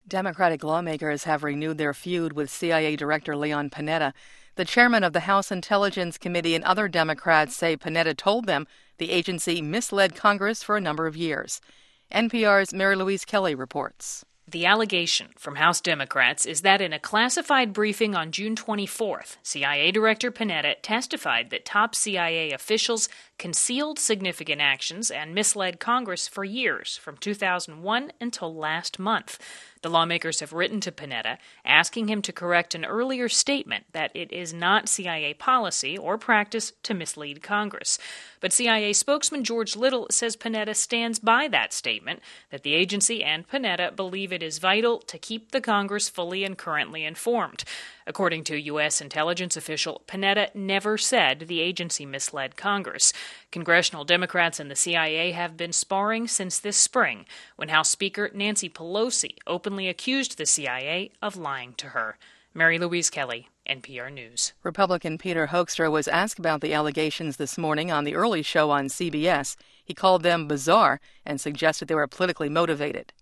Democratic lawmakers have renewed their feud with CIA Director Leon Panetta. The chairman of the House Intelligence Committee and other Democrats say Panetta told them the agency misled Congress for a number of years. NPR's Mary Louise Kelly reports. The allegation from House Democrats is that in a classified briefing on June 24th, CIA Director Panetta testified that top CIA officials concealed significant actions and misled Congress for years, from 2001 until last month. The lawmakers have written to Panetta, asking him to correct an earlier statement that it is not CIA policy or practice to mislead Congress. But CIA spokesman George Little says Panetta stands by that statement, that the agency and Panetta believe it is vital to keep the Congress fully and currently informed. According to U.S. intelligence official, Panetta never said the agency misled Congress. Congressional Democrats and the CIA have been sparring since this spring, when House Speaker Nancy Pelosi openly accused the CIA of lying to her. Mary Louise Kelly, NPR News. Republican Peter Hoekstra was asked about the allegations this morning on the early show on CBS. He called them bizarre and suggested they were politically motivated.